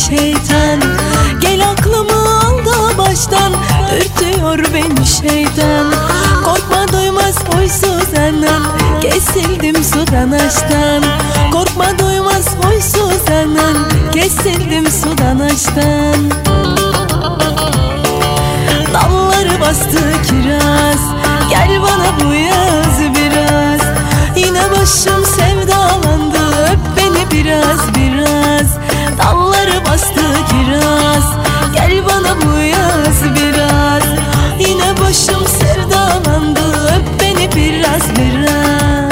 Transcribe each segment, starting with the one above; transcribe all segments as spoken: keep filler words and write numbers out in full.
şeytan. Gel aklımı al da baştan, dürtüyor beni şeytan. Korkma duymaz huysuz anam, kesildim sudan aştan. Korkma duymaz huysuz anam, kesildim sudan aştan. Dalları bastı kiraz, gel bana bu yaz biraz. Yine başım sevdalandı, öp beni biraz biraz. Dalları bastı kiraz, gel bana bu yaz biraz. Yine başım sevdalandı, öp beni biraz biraz.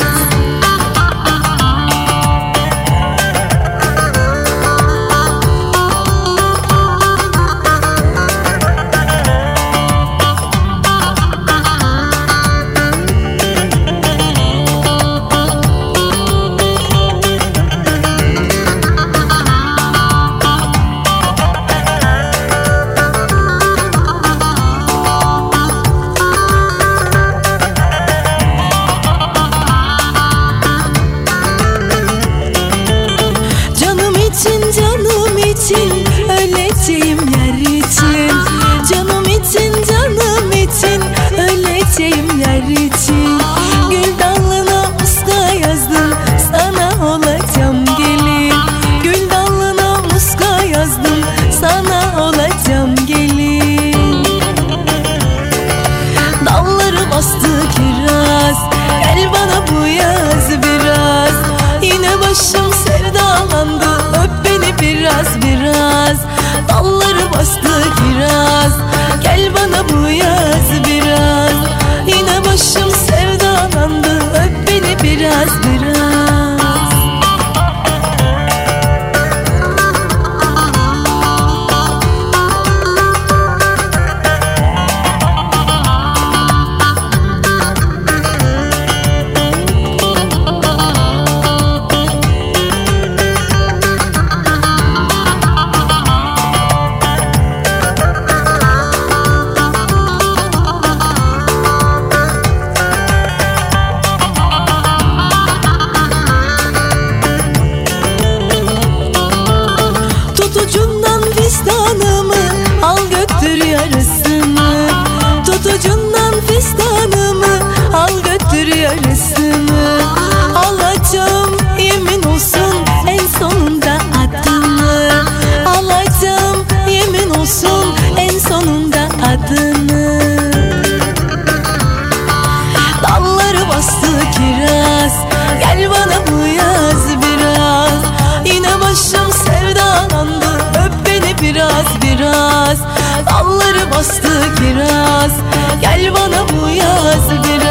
Canım için öleceğim yer için, canım için canım için öleceğim yer için. Gül dalına muska yazdım, sana olacağım gelin. Gül dalına muska yazdım, sana olacağım gelin. Dalları bastı kiraz, gel bana bu yaz biraz. Yine başım sevdalandı, öp beni biraz biraz. Dalları bastı kiraz, gel bana bu yaz biraz. Yine başım sevdalandı, öp beni biraz biraz. Tutucundan fistanımı al götür yarısını. Tutucundan fistanımı al götür yarısını. Alacağım yemin olsun en sonunda adını. Alacağım yemin olsun en sonunda adını. Dalları bastı kiraz, gel bana bu yaz biraz. Yine başım sevdalandı, öp beni biraz biraz. Dalları bastı kiraz, gel bana bu yaz biraz.